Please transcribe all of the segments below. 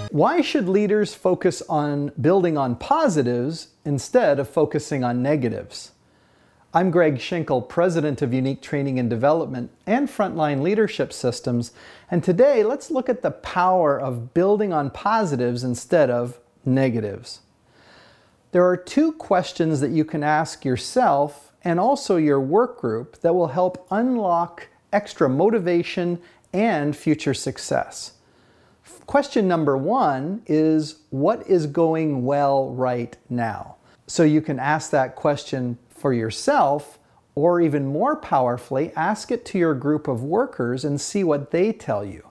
Why should leaders focus on building on positives instead of focusing on negatives? I'm Greg Schinkel, President of Unique Training and Development and Frontline Leadership Systems, and today let's look at the power of building on positives instead of negatives. There are two questions that you can ask yourself and also your work group that will help unlock extra motivation and future success. Question number one is, what is going well right now? So you can ask that question for yourself, or even more powerfully, ask it to your group of workers and see what they tell you.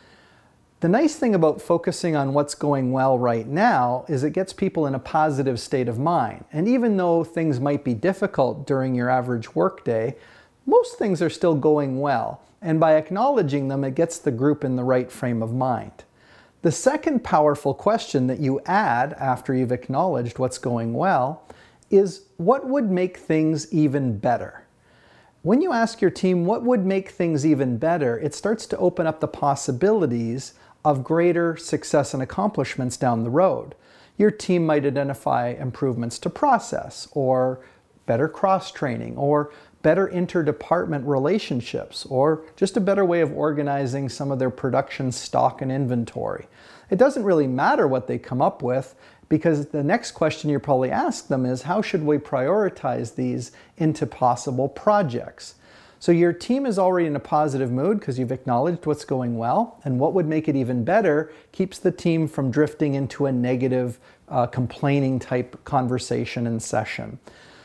The nice thing about focusing on what's going well right now is it gets people in a positive state of mind. And even though things might be difficult during your average workday, most things are still going well. And by acknowledging them, it gets the group in the right frame of mind. The second powerful question that you add after you've acknowledged what's going well is, what would make things even better? When you ask your team what would make things even better, it starts to open up the possibilities of greater success and accomplishments down the road. Your team might identify improvements to process, or better cross-training, or better interdepartment relationships, or just a better way of organizing some of their production stock and inventory. It doesn't really matter what they come up with, because the next question you probably ask them is, how should we prioritize these into possible projects? So your team is already in a positive mood because you've acknowledged what's going well, and what would make it even better keeps the team from drifting into a negative, complaining type conversation and session.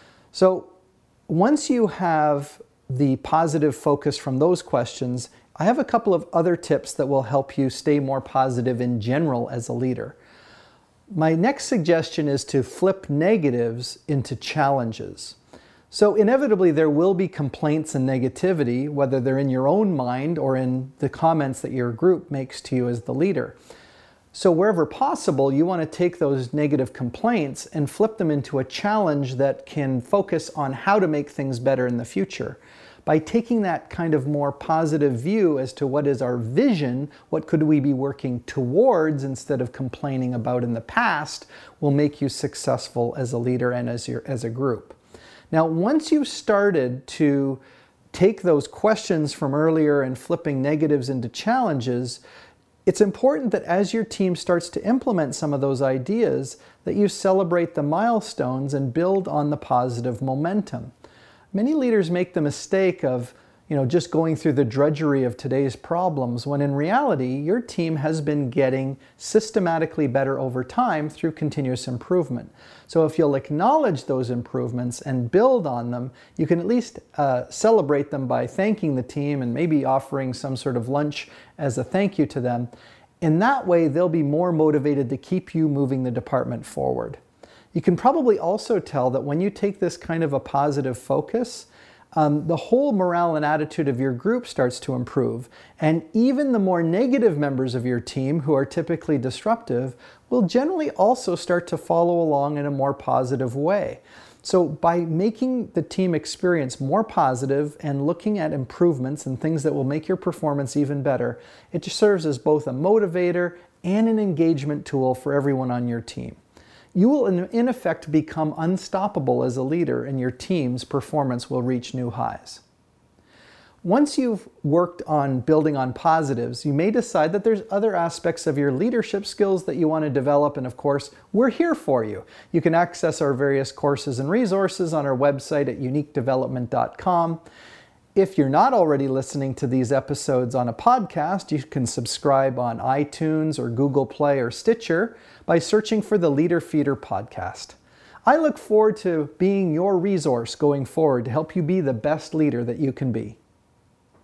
So once you have the positive focus from those questions, I have a couple of other tips that will help you stay more positive in general as a leader. My next suggestion is to flip negatives into challenges. So inevitably there will be complaints and negativity, whether they're in your own mind or in the comments that your group makes to you as the leader. So wherever possible, you want to take those negative complaints and flip them into a challenge that can focus on how to make things better in the future. By taking that kind of more positive view as to what is our vision, what could we be working towards instead of complaining about in the past, will make you successful as a leader and as a group. Now, once you've started to take those questions from earlier and flipping negatives into challenges, it's important that as your team starts to implement some of those ideas, that you celebrate the milestones and build on the positive momentum. Many leaders make the mistake of, just going through the drudgery of today's problems, when in reality, your team has been getting systematically better over time through continuous improvement. So if you'll acknowledge those improvements and build on them, you can at least celebrate them by thanking the team and maybe offering some sort of lunch as a thank you to them. In that way, they'll be more motivated to keep you moving the department forward. You can probably also tell that when you take this kind of a positive focus, the whole morale and attitude of your group starts to improve. And even the more negative members of your team, who are typically disruptive, will generally also start to follow along in a more positive way. So by making the team experience more positive and looking at improvements and things that will make your performance even better, it just serves as both a motivator and an engagement tool for everyone on your team. You will in effect become unstoppable as a leader, and your team's performance will reach new highs. Once you've worked on building on positives, you may decide that there's other aspects of your leadership skills that you want to develop, and of course, we're here for you. You can access our various courses and resources on our website at uniquedevelopment.com. If you're not already listening to these episodes on a podcast, you can subscribe on iTunes or Google Play or Stitcher by searching for the Leader Feeder podcast. I look forward to being your resource going forward to help you be the best leader that you can be.